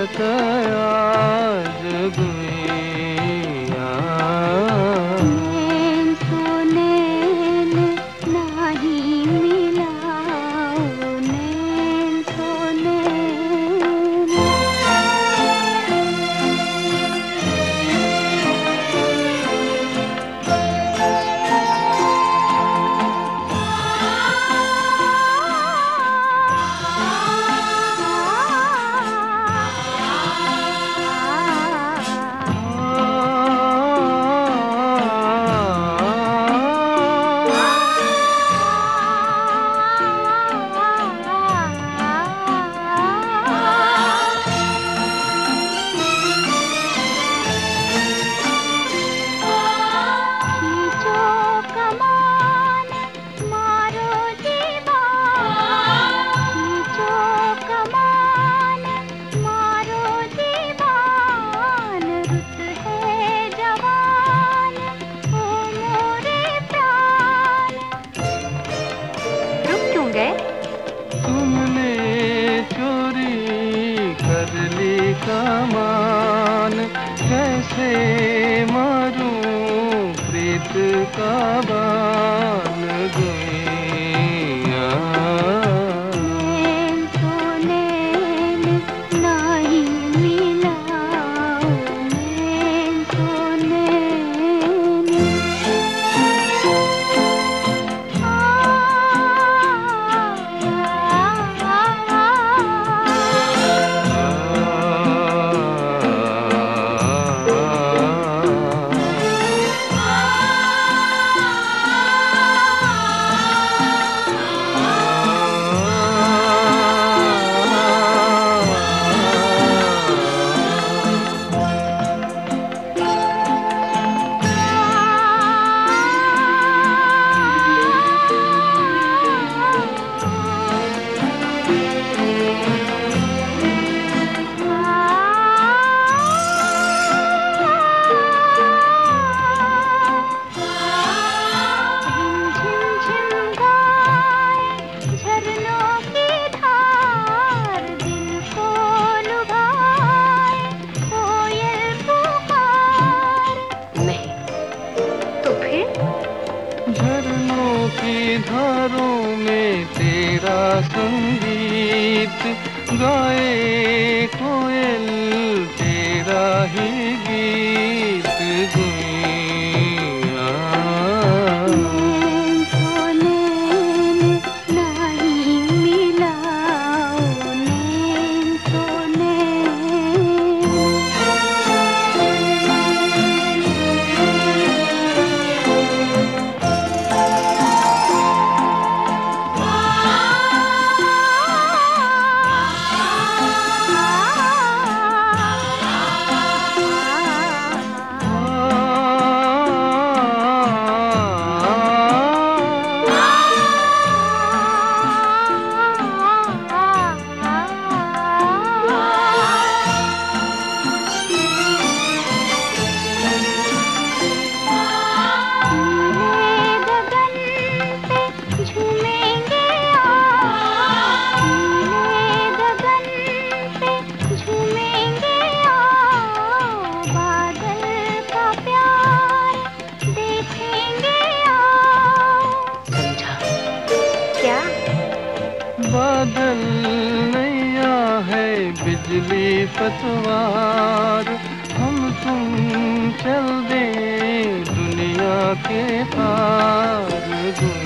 आज गुइया नैन सो नैन नाही मिलाओ, नैन सो नैन। तुमने चोरी कर ली कमान, कैसे मारूं प्रीत का बान गुइया। नैन सो नैन नाही मिलाओ, नैन सो नैन। झरनों की धारों में तेरा संगीत गाए, कोयल तेरा ही गीत गुइया। नैन सो नैन नाही मिलाओ, नैन सो नैन। बादल नैया है बिजली पतवार, हम तुम चल दे दुनिया के पार।